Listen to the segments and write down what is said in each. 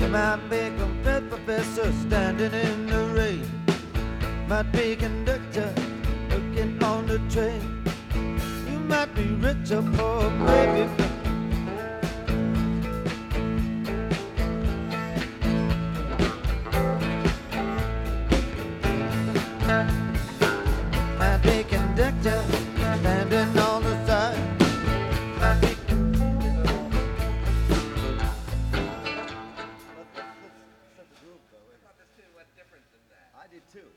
Might be a complete professor standing in the rain. Might be a conductor looking on the train. You might be rich or poor, baby. Might be a conductor standing on the side. Might be I did too.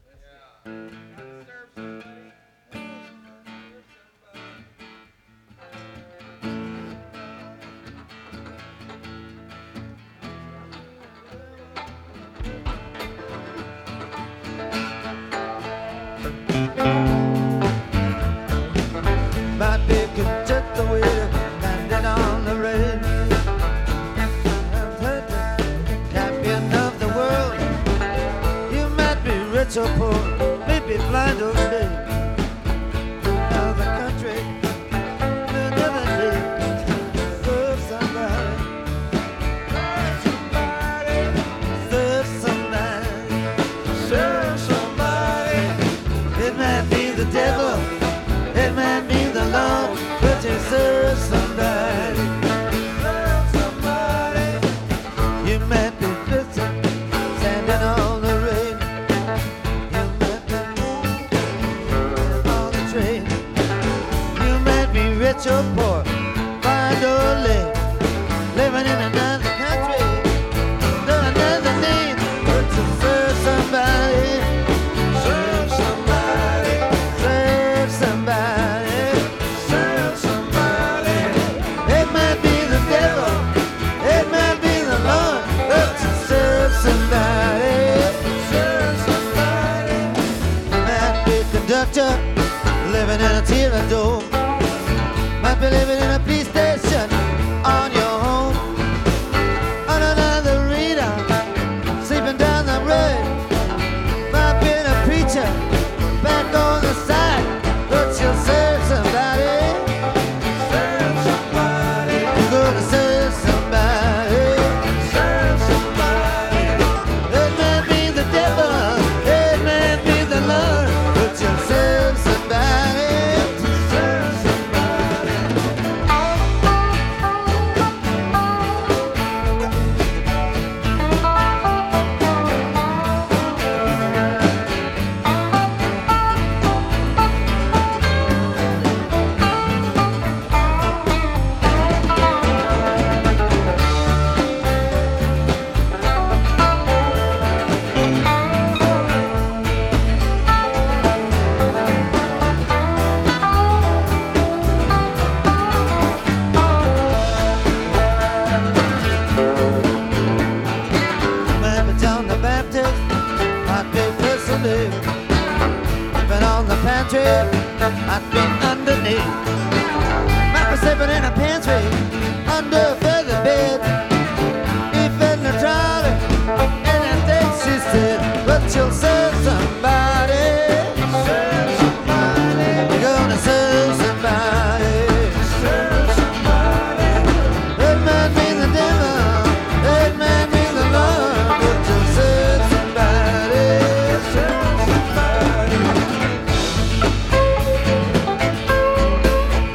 Might be a conductor waiter landing on the rain. I've heard the champion of the world. You might be rich or poor, maybe blind or lame. Another country, another day. Serve somebody, serve somebody, serve somebody. It might be the devil, it might be the Lord, but you serve somebody, serve somebody. You might be busy standing on the rain. You might be on the train. You might be rich or poor, blind or lame, living in another country, under another name, but you serve somebody, serve somebody, serve somebody, serve somebody. It might be the devil, it might be the Lord, but you serve somebody, serve somebody. You might be a conductor living in a tear dome. Might be living in a police station on your home. On another reader, sleeping down the road. Might be a preacher back on the side, but you'll serve somebody, serve somebody. You're gonna serve somebody, serve somebody. It might be the devil, it might be the Lord, but you'll serve somebody, serve somebody. Might be John the Baptist, might be Presley. Been on the pantry, might be underneath. Might be sleeping in a pantry, under a feather bed. Even the trolley, and I think she said, but you'll serve somebody, serve somebody. You're gonna serve somebody, serve somebody. It might be the devil, it might be the Lord, but you'll serve somebody, serve somebody.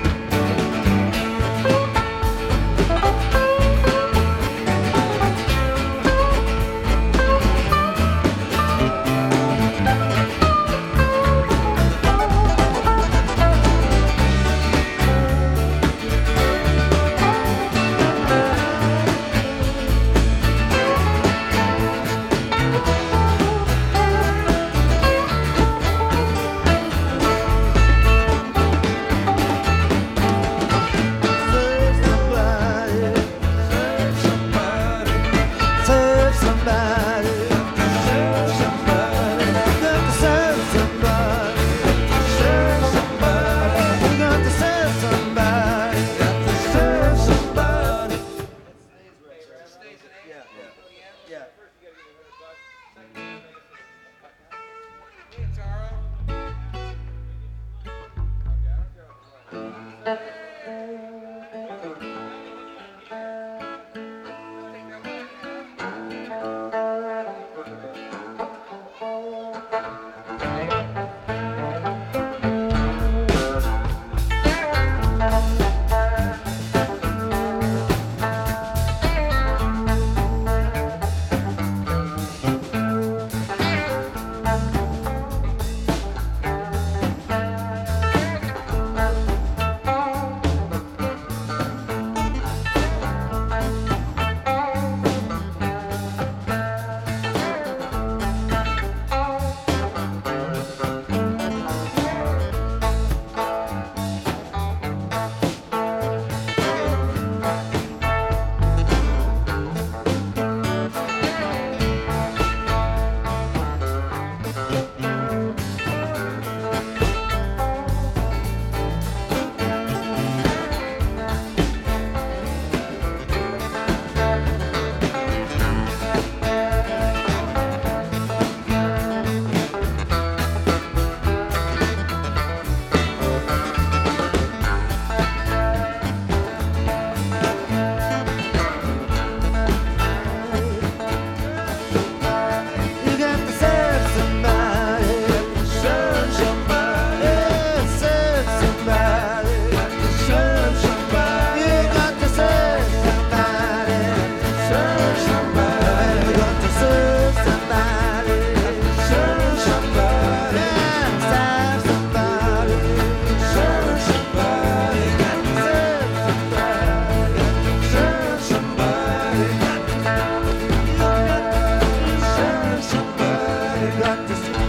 got to see.